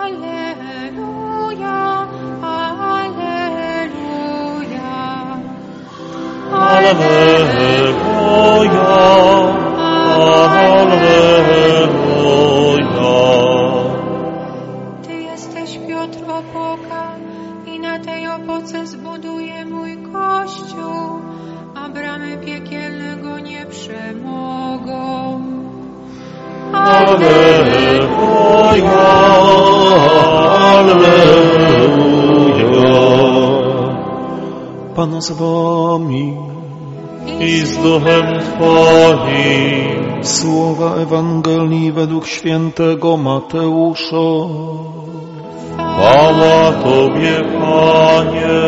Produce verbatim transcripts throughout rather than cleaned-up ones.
Ty jesteś Piotr opoka i na tej opoce zbuduję mój kościół, a bramy piekielne nie przemogą. Alleluja, alleluja. Pan z wami i z duchem Twoim. Słowa Ewangelii według świętego Mateusza. Chwała Tobie, Panie.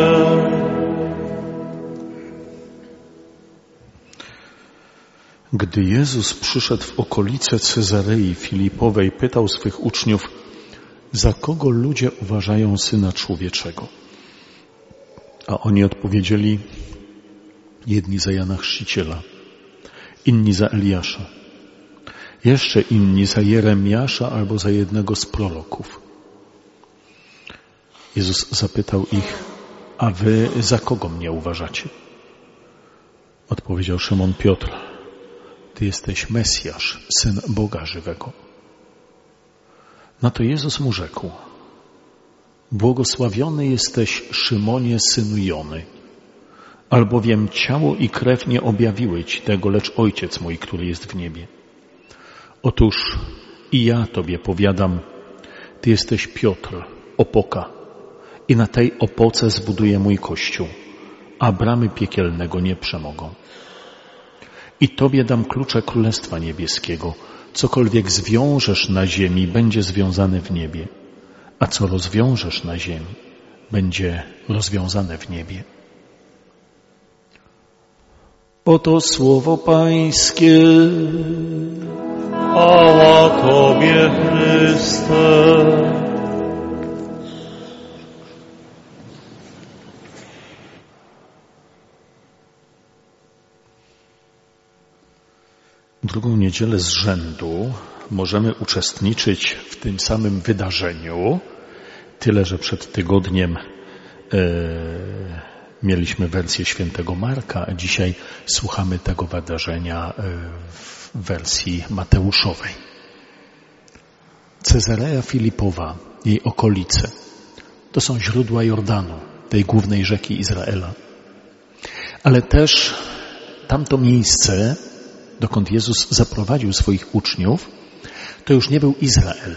Gdy Jezus przyszedł w okolice Cezarei Filipowej, pytał swych uczniów, za kogo ludzie uważają Syna Człowieczego? A oni odpowiedzieli, jedni za Jana Chrzciciela, inni za Eliasza, jeszcze inni za Jeremiasza albo za jednego z proroków. Jezus zapytał ich, a wy za kogo mnie uważacie? Odpowiedział Szymon Piotr, Ty jesteś Mesjasz, Syn Boga żywego. Na to Jezus mu rzekł, błogosławiony jesteś, Szymonie, synu Jony, albowiem ciało i krew nie objawiły Ci tego, lecz Ojciec mój, który jest w niebie. Otóż i ja Tobie powiadam, Ty jesteś Piotr, opoka, i na tej opoce zbuduję mój Kościół, a bramy piekielnego nie przemogą. I Tobie dam klucze Królestwa Niebieskiego. Cokolwiek zwiążesz na ziemi, będzie związane w niebie, a co rozwiążesz na ziemi, będzie rozwiązane w niebie. Oto słowo Pańskie. Chwała Tobie, Chryste. Drugą niedzielę z rzędu możemy uczestniczyć w tym samym wydarzeniu, tyle że przed tygodniem e, mieliśmy wersję świętego Marka, a dzisiaj słuchamy tego wydarzenia e, w wersji mateuszowej. Cezarea Filipowa, jej okolice, to są źródła Jordanu, tej głównej rzeki Izraela. Ale też tamto miejsce, dokąd Jezus zaprowadził swoich uczniów, to już nie był Izrael.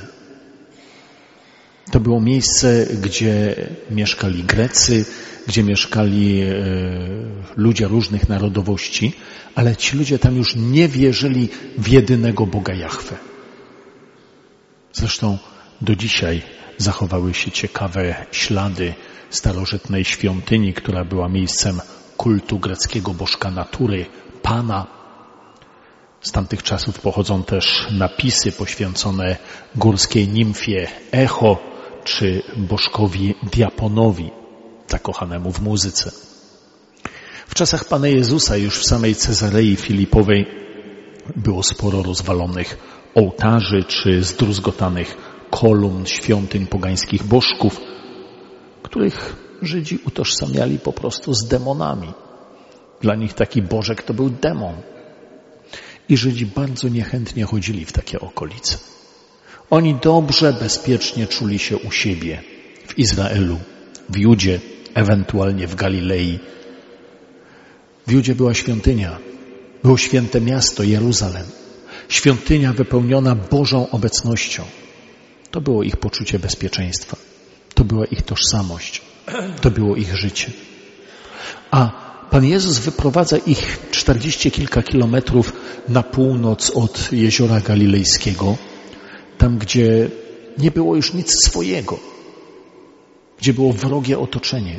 To było miejsce, gdzie mieszkali Grecy, gdzie mieszkali e, ludzie różnych narodowości, ale ci ludzie tam już nie wierzyli w jedynego Boga Jahwe. Zresztą do dzisiaj zachowały się ciekawe ślady starożytnej świątyni, która była miejscem kultu greckiego bożka natury, Pana. Z tamtych czasów pochodzą też napisy poświęcone górskiej nimfie Echo czy bożkowi Diaponowi, zakochanemu w muzyce. W czasach Pana Jezusa już w samej Cezarei Filipowej było sporo rozwalonych ołtarzy czy zdruzgotanych kolumn świątyń pogańskich bożków, których Żydzi utożsamiali po prostu z demonami. Dla nich taki bożek to był demon. I Żydzi bardzo niechętnie chodzili w takie okolice. Oni dobrze, bezpiecznie czuli się u siebie, w Izraelu, w Judzie, ewentualnie w Galilei. W Judzie była świątynia, było święte miasto Jeruzalem, świątynia wypełniona Bożą obecnością. To było ich poczucie bezpieczeństwa, to była ich tożsamość, to było ich życie. A Pan Jezus wyprowadza ich czterdzieści kilka kilometrów na północ od jeziora Galilejskiego, tam gdzie nie było już nic swojego, gdzie było wrogie otoczenie.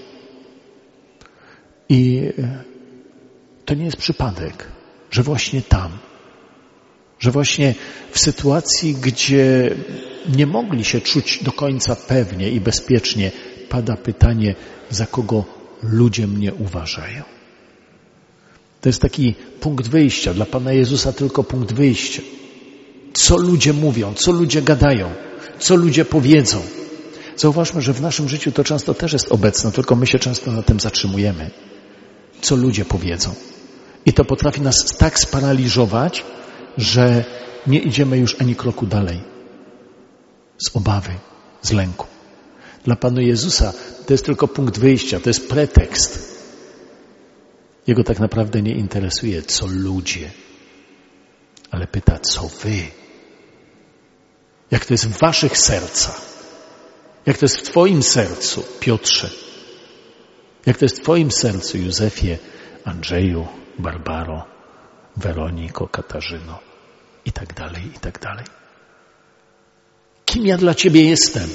I to nie jest przypadek, że właśnie tam, że właśnie w sytuacji, gdzie nie mogli się czuć do końca pewnie i bezpiecznie, pada pytanie, za kogo ludzie mnie uważają. To jest taki punkt wyjścia, dla Pana Jezusa tylko punkt wyjścia. Co ludzie mówią, co ludzie gadają, co ludzie powiedzą. Zauważmy, że w naszym życiu to często też jest obecne, tylko my się często na tym zatrzymujemy. Co ludzie powiedzą. I to potrafi nas tak sparaliżować, że nie idziemy już ani kroku dalej. Z obawy, z lęku. Dla Pana Jezusa to jest tylko punkt wyjścia, to jest pretekst. Jego tak naprawdę nie interesuje, co ludzie, ale pyta, co wy. Jak to jest w waszych sercach? Jak to jest w twoim sercu, Piotrze? Jak to jest w twoim sercu, Józefie, Andrzeju, Barbaro, Weroniko, Katarzyno i tak dalej, i tak dalej. Kim ja dla ciebie jestem?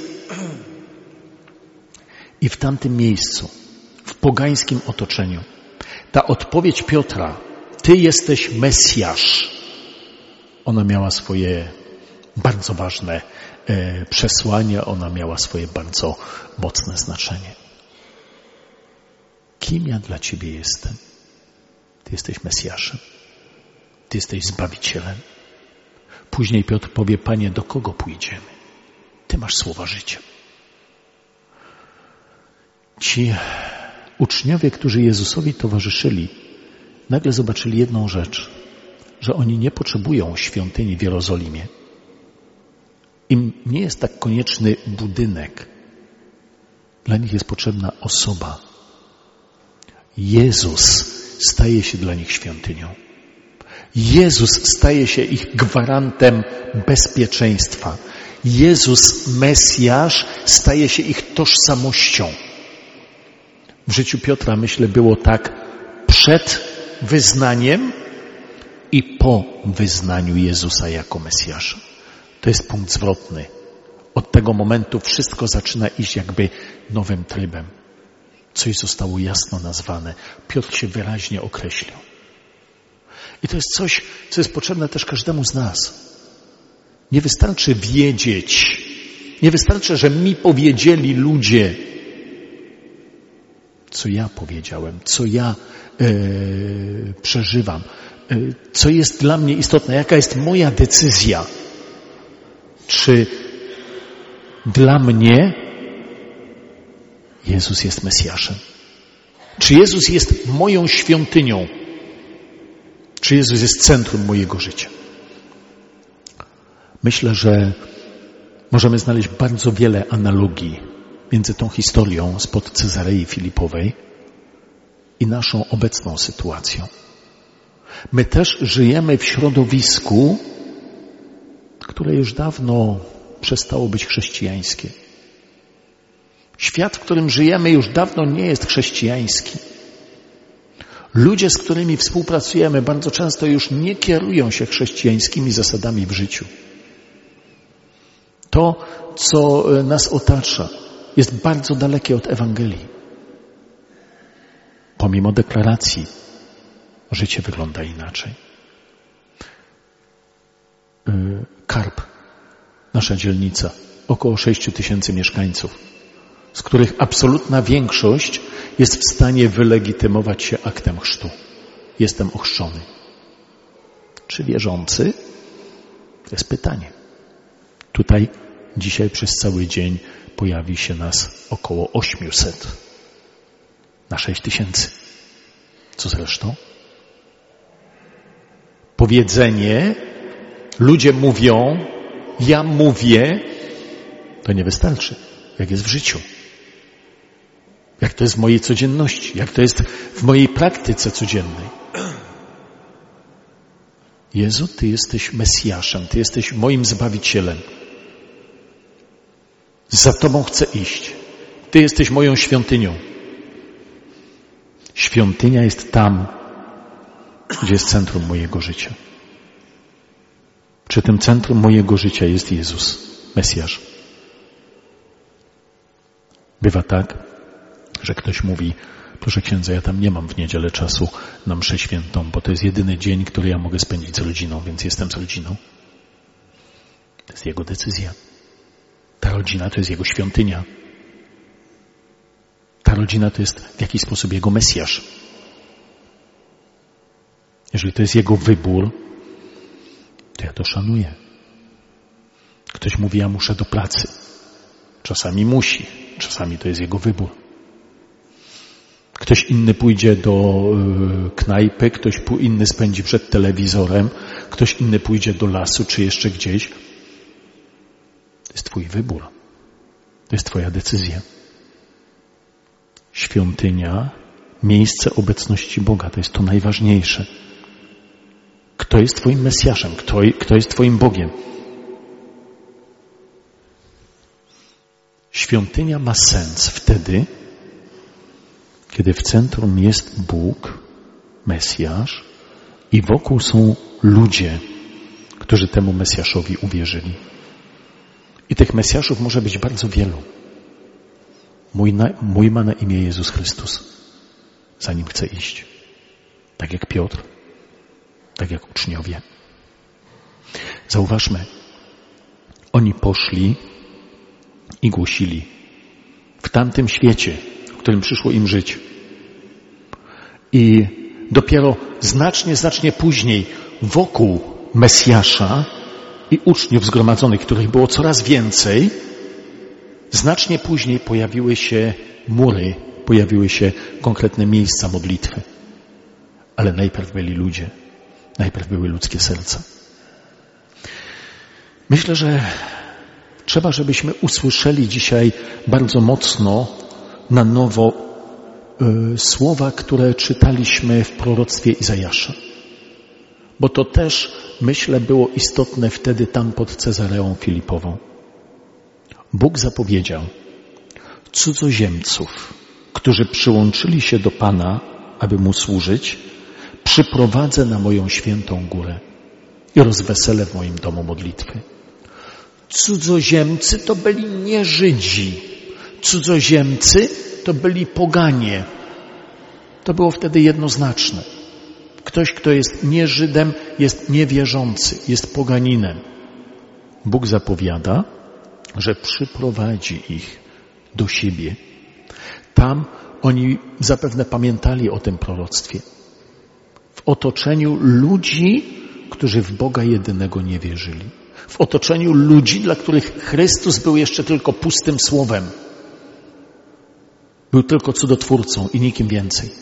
I w tamtym miejscu, w pogańskim otoczeniu, ta odpowiedź Piotra, ty jesteś Mesjasz, ona miała swoje bardzo ważne e, przesłanie, ona miała swoje bardzo mocne znaczenie. Kim ja dla ciebie jestem? Ty jesteś Mesjaszem. Ty jesteś Zbawicielem. Później Piotr powie, Panie, do kogo pójdziemy? Ty masz słowa życia. Ci uczniowie, którzy Jezusowi towarzyszyli, nagle zobaczyli jedną rzecz, że oni nie potrzebują świątyni w Jerozolimie. Im nie jest tak konieczny budynek. Dla nich jest potrzebna osoba. Jezus staje się dla nich świątynią. Jezus staje się ich gwarantem bezpieczeństwa. Jezus, Mesjasz, staje się ich tożsamością. W życiu Piotra, myślę, było tak przed wyznaniem i po wyznaniu Jezusa jako Mesjasza. To jest punkt zwrotny. Od tego momentu wszystko zaczyna iść jakby nowym trybem. Coś zostało jasno nazwane. Piotr się wyraźnie określił. I to jest coś, co jest potrzebne też każdemu z nas. Nie wystarczy wiedzieć. Nie wystarczy, że mi powiedzieli ludzie, co ja powiedziałem, co ja e, przeżywam, e, co jest dla mnie istotne, jaka jest moja decyzja. Czy dla mnie Jezus jest Mesjaszem? Czy Jezus jest moją świątynią? Czy Jezus jest centrum mojego życia? Myślę, że możemy znaleźć bardzo wiele analogii między tą historią spod Cezarei Filipowej i naszą obecną sytuacją. My też żyjemy w środowisku, które już dawno przestało być chrześcijańskie. Świat, w którym żyjemy, już dawno nie jest chrześcijański. Ludzie, z którymi współpracujemy, bardzo często już nie kierują się chrześcijańskimi zasadami w życiu. To, co nas otacza, jest bardzo dalekie od Ewangelii. Pomimo deklaracji, życie wygląda inaczej. Karp, nasza dzielnica, około sześciu tysięcy mieszkańców, z których absolutna większość jest w stanie wylegitymować się aktem chrztu. Jestem ochrzczony. Czy wierzący? To jest pytanie. Tutaj dzisiaj przez cały dzień pojawi się nas około osiemset na sześć tysięcy. Co zresztą? Powiedzenie, ludzie mówią, ja mówię, to nie wystarczy. Jak jest w życiu? Jak to jest w mojej codzienności? Jak to jest w mojej praktyce codziennej? Jezu, Ty jesteś Mesjaszem, Ty jesteś moim Zbawicielem. Za Tobą chcę iść. Ty jesteś moją świątynią. Świątynia jest tam, gdzie jest centrum mojego życia. Czy tym centrum mojego życia jest Jezus, Mesjasz? Bywa tak, że ktoś mówi, proszę księdza, ja tam nie mam w niedzielę czasu na mszę świętą, bo to jest jedyny dzień, który ja mogę spędzić z rodziną, więc jestem z rodziną. To jest jego decyzja. Ta rodzina to jest jego świątynia. Ta rodzina to jest w jakiś sposób jego Mesjasz. Jeżeli to jest jego wybór, to ja to szanuję. Ktoś mówi, ja muszę do pracy. Czasami musi, czasami to jest jego wybór. Ktoś inny pójdzie do y, knajpy, ktoś inny spędzi przed telewizorem, ktoś inny pójdzie do lasu czy jeszcze gdzieś. To jest twój wybór. To jest twoja decyzja. Świątynia, miejsce obecności Boga, to jest to najważniejsze. Kto jest twoim Mesjaszem? Kto, kto jest twoim Bogiem? Świątynia ma sens wtedy, kiedy w centrum jest Bóg, Mesjasz i wokół są ludzie, którzy temu Mesjaszowi uwierzyli. I tych Mesjaszów może być bardzo wielu. Mój, na, mój ma na imię Jezus Chrystus. Za nim chcę iść. Tak jak Piotr, tak jak uczniowie. Zauważmy, oni poszli i głosili w tamtym świecie, w którym przyszło im żyć. I dopiero znacznie, znacznie później wokół Mesjasza i uczniów zgromadzonych, których było coraz więcej, znacznie później pojawiły się mury, pojawiły się konkretne miejsca modlitwy. Ale najpierw byli ludzie, najpierw były ludzkie serca. Myślę, że trzeba, żebyśmy usłyszeli dzisiaj bardzo mocno na nowo y, słowa, które czytaliśmy w proroctwie Izajasza. Bo to też, myślę, było istotne wtedy tam pod Cezareą Filipową. Bóg zapowiedział cudzoziemców, którzy przyłączyli się do Pana, aby Mu służyć, przyprowadzę na moją świętą górę i rozweselę w moim domu modlitwy. Cudzoziemcy to byli nie Żydzi. Cudzoziemcy to byli poganie. To było wtedy jednoznaczne. Ktoś, kto jest nie Żydem, jest niewierzący, jest poganinem. Bóg zapowiada, że przyprowadzi ich do siebie. Tam oni zapewne pamiętali o tym proroctwie. W otoczeniu ludzi, którzy w Boga jedynego nie wierzyli. W otoczeniu ludzi, dla których Chrystus był jeszcze tylko pustym słowem. Był tylko cudotwórcą i nikim więcej.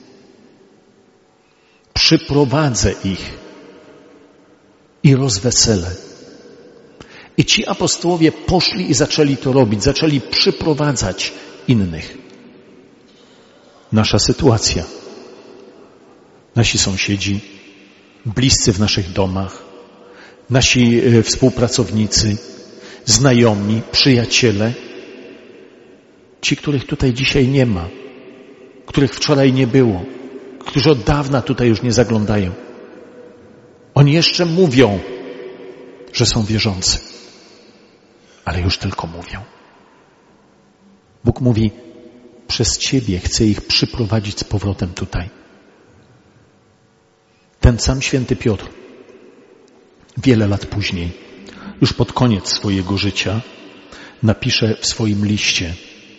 Przyprowadzę ich i rozweselę. I ci apostołowie poszli i zaczęli to robić, zaczęli przyprowadzać innych. Nasza sytuacja. Nasi sąsiedzi, bliscy w naszych domach, nasi współpracownicy, znajomi, przyjaciele, ci, których tutaj dzisiaj nie ma, których wczoraj nie było, którzy od dawna tutaj już nie zaglądają. Oni jeszcze mówią, że są wierzący, ale już tylko mówią. Bóg mówi, przez Ciebie chcę ich przyprowadzić z powrotem tutaj. Ten sam święty Piotr, wiele lat później, już pod koniec swojego życia, napisze w swoim liście: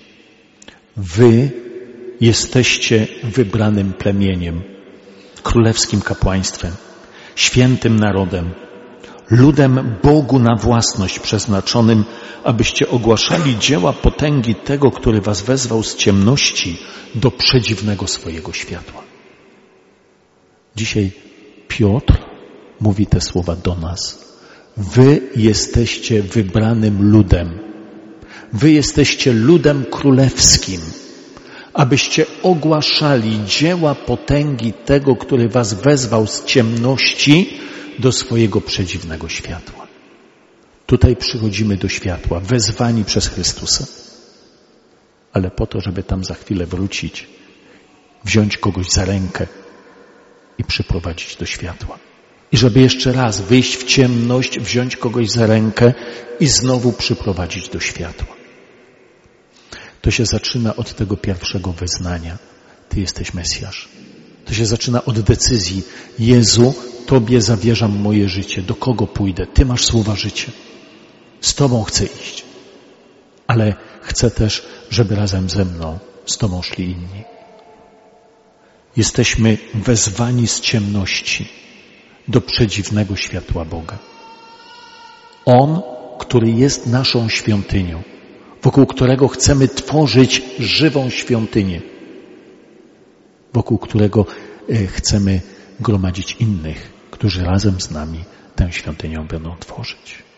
Wy jesteście wybranym plemieniem, królewskim kapłaństwem, świętym narodem, ludem Bogu na własność przeznaczonym, abyście ogłaszali dzieła potęgi tego, który was wezwał z ciemności do przedziwnego swojego światła. Dzisiaj Piotr mówi te słowa do nas. Wy jesteście wybranym ludem. Wy jesteście ludem królewskim, abyście ogłaszali dzieła potęgi tego, który was wezwał z ciemności do swojego przedziwnego światła. Tutaj przychodzimy do światła, wezwani przez Chrystusa. Ale po to, żeby tam za chwilę wrócić, wziąć kogoś za rękę i przyprowadzić do światła. I żeby jeszcze raz wyjść w ciemność, wziąć kogoś za rękę i znowu przyprowadzić do światła. To się zaczyna od tego pierwszego wyznania. Ty jesteś Mesjasz. To się zaczyna od decyzji. Jezu, Tobie zawierzam moje życie. Do kogo pójdę? Ty masz słowa życia. Z Tobą chcę iść. Ale chcę też, żeby razem ze mną z Tobą szli inni. Jesteśmy wezwani z ciemności do przedziwnego światła Boga. On, który jest naszą świątynią, w wokół którego chcemy tworzyć żywą świątynię, wokół którego chcemy gromadzić innych, którzy razem z nami tę świątynię będą tworzyć.